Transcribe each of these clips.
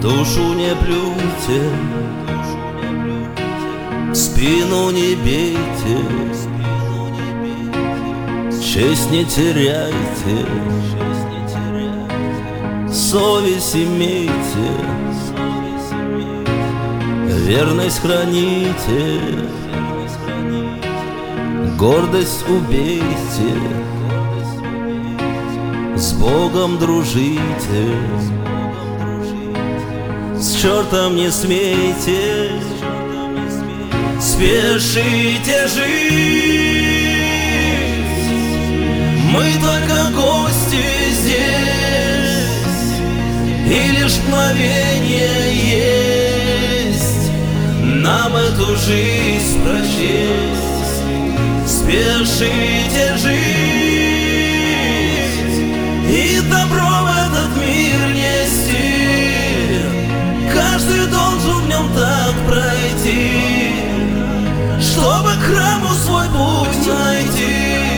душу не плюйте, в спину не бейте, честь не теряйте, совесть имейте, верность храните, гордость убейте, с Богом дружите, с чертом не смейте, спешите жить. Мы только гости здесь, и лишь мгновение есть нам эту жизнь прочесть. Спешите жить и добро в этот мир нести. Каждый должен в нем так пройти, чтобы к храму свой путь найти.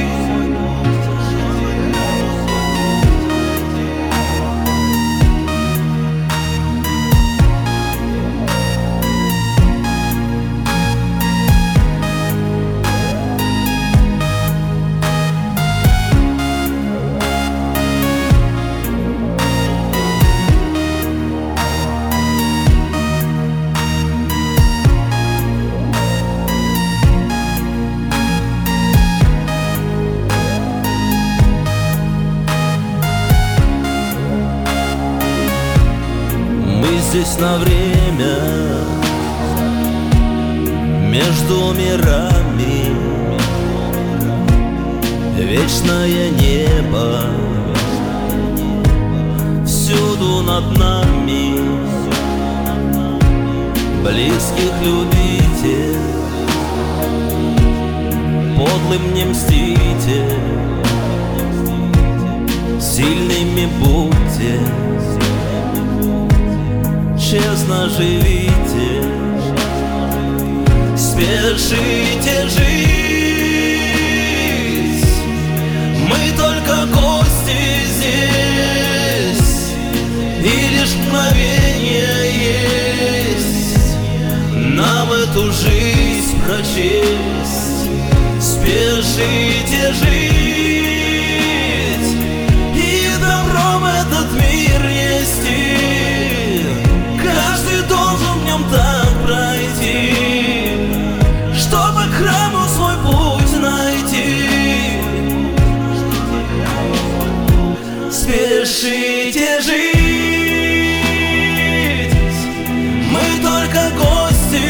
Здесь на время, между мирами, вечное небо всюду над нами. Близких любите, подлым не мстите, сильными будьте, честно живите, спешите жить. Мы только гости здесь, и лишь мгновение есть нам эту жизнь прочесть. Спешите жить и добро в этот мир нести. Каждый должен в нем так пройти, чтобы к храму свой путь найти. Спешите жить, мы только гости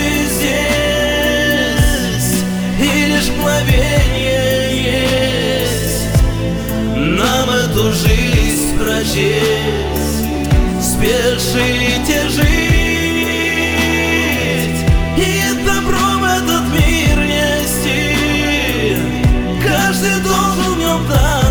здесь, и лишь мгновение есть нам эту жизнь прочесть. Спешите жить и добро в этот мир нести. Каждый должен в нем так